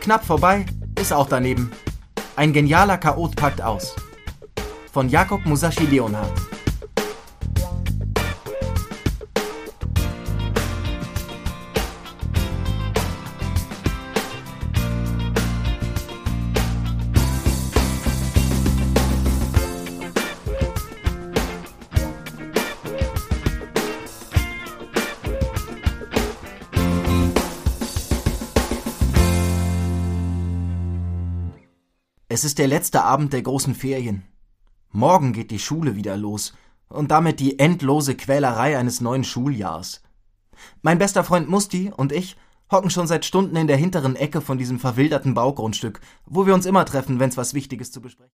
Knapp vorbei, ist auch daneben. Ein genialer Chaot packt aus. Von Jakob Musashi Leonhardt. Es ist der letzte Abend der großen Ferien. Morgen geht die Schule wieder los und damit die endlose Quälerei eines neuen Schuljahrs. Mein bester Freund Musti und ich hocken schon seit Stunden in der hinteren Ecke von diesem verwilderten Baugrundstück, wo wir uns immer treffen, wenn's was Wichtiges zu besprechen